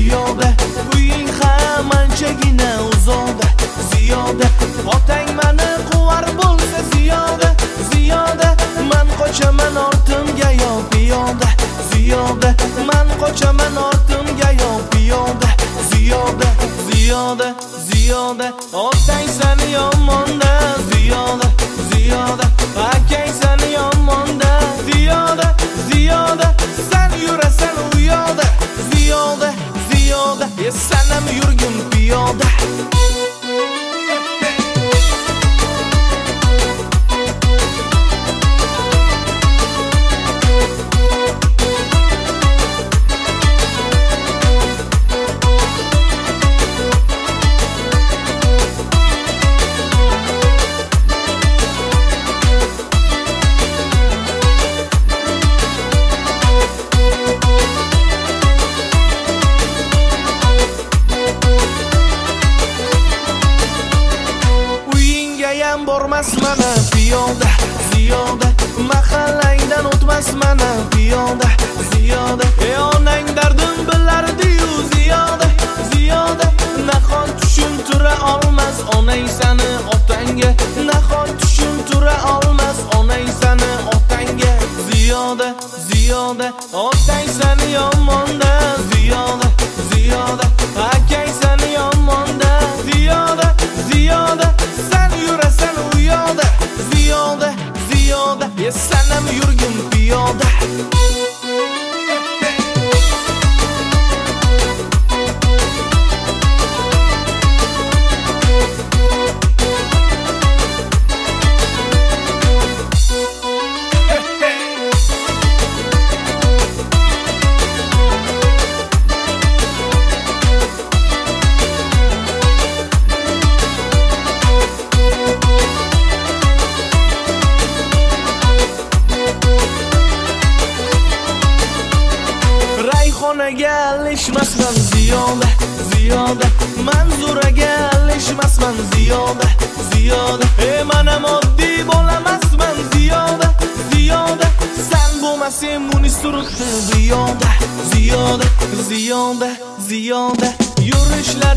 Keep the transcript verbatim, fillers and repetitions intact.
ziyoda, uying ham anchagina uzoqda, ziyoda, otang meni quvar bo'lsa ziyoda, ziyoda, men qochaman ortimga yo piyoda, ziyoda, men qochaman ortimga yo piyoda, ziyoda, ziyoda, ziyoda, otang seni yomonda, ziyoda, ziyoda, akang seni yomonda, ziyoda, ziyoda, sen yurasan u yoqda, ziyoda, ziyoda, e sen ham yurgin piyoda. Bormas mana piyoda, ziyoda, mahallangdan o'tmas mana piyoda, ziyoda, e onang dardim bilardi-yu ziyoda, ziyoda, nahot tushuntira olmas onang seni otangga, nahot tushuntira olmas onang seni otangga, ziyoda, ziyoda, otang seni yomonda, ziyoda, ziyoda, akang seni yomonda, ziyoda, ziyoda, sen yurasan u yoqda, ziyoda, ziyoda, e sen ham yurgin piyoda. Rayhonaga alishmasman ziyoda, ziyoda, Manzuraga alishmasman ziyoda, ziyoda, e menam oddiy bo'lamasman ziyoda, ziyoda, sen bo'lmasang buni suribdi ziyoda, ziyoda, ziyoda, ziyoda, yurishlar